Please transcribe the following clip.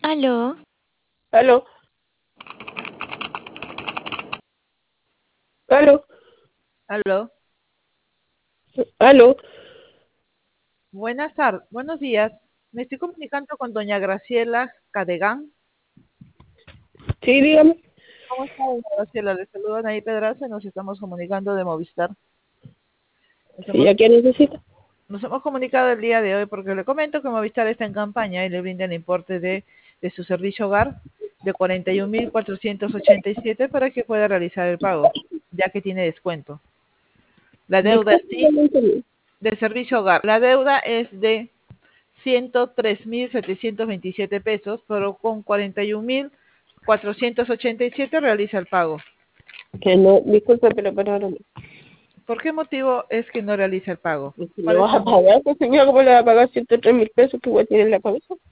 Aló, Aló, aló, Aló, aló. buenas tardes, buenos días. Me estoy comunicando con doña Graciela Cadegán. Sí, dígame. ¿Cómo está, doña Graciela? Le saluda Anaí Pedraza y nos estamos comunicando de Movistar. Nos Sí, hemos, ¿ya qué necesita? nos hemos comunicado el día de hoy porque le comento que Movistar está en campaña y le brinda el importe de su servicio hogar de 41.487 para que pueda realizar el pago, ya que tiene descuento. La deuda en Disculpe, no sí lo entendí. de servicio hogar. La deuda es de 103.727 pesos, pero con 41.487 realiza el pago. Que no, disculpe, pero ahora no. ¿Por qué motivo es que no realiza el pago? Si me ¿Cuál es vas el a motivo? pagar, pues señora, ¿cómo le va a pagar 103.000 pesos que voy a tener en la cabeza?